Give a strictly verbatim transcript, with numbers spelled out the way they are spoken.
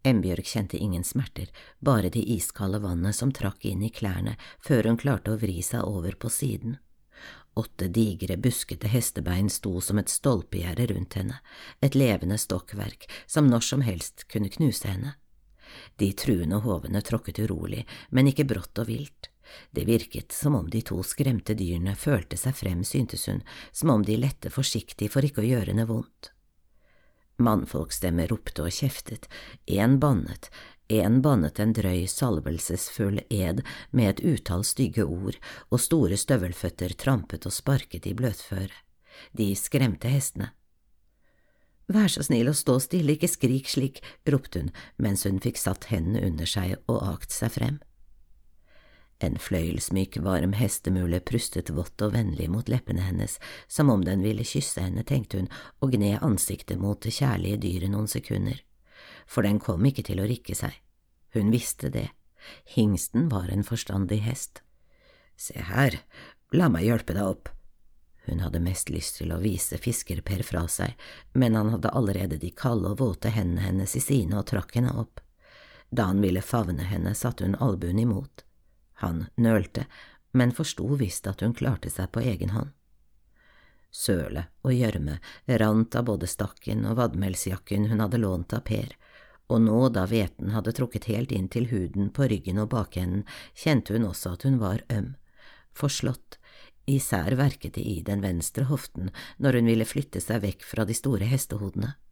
Embjørg kjente ingen smerter, bare det iskalde vannet som trakk inn i klærne før hun klarte å vri seg over på siden. Åtte digre, buskete hestebein sto som et stolpegjerde rundt henne, et levende stokkverk som når som helst kunne knuse henne. De truende hovene tråkket urolig, men ikke brått og vilt. Det virket som om de to skremte dyrene følte seg frem, syntes hun, som om de lette forsiktig for ikke å gjøre henne vondt. Mannfolkstemmer ropte og kjeftet, en bannet, en bannet en drøy, salvelsesfull ed med et utall stygge ord, og store støvelføtter trampet og sparket i bløtføre. De skremte hestene. Vær så snill å stå stille, ikke skrik slik, ropte hun, mens hun fikk satt hendene under seg og akt seg frem. En fløyelsmyk, varm hestemule prustet vått og vennlig mot leppene hennes, som om den ville kysse henne, tenkte hun, og gned ansiktet mot det kjærlige dyret noen sekunder. For den kom ikke til å rikke seg. Hun visste det. Hingsten var en forstandig hest. Se her, la meg hjelpe deg opp. Hun hadde mest lyst til å vise Fisker-Per fra seg, men han hadde allerede de kalde og våte hendene hennes i sine og trakk henne opp. Da han ville favne henne, satte hun albuen imot. Han nølte, men forsto visst at hun klarte seg på egen hånd. Søle og gjørme rant av både stakken og vadmelsjakken hun hadde lånt av Per, og nå da hveten hadde trukket helt inn til huden på ryggen og bakenden, kjente hun også at hun var øm, forslått, især verket det i den venstre hoften når hun ville flytte seg vekk fra de store hestehodene.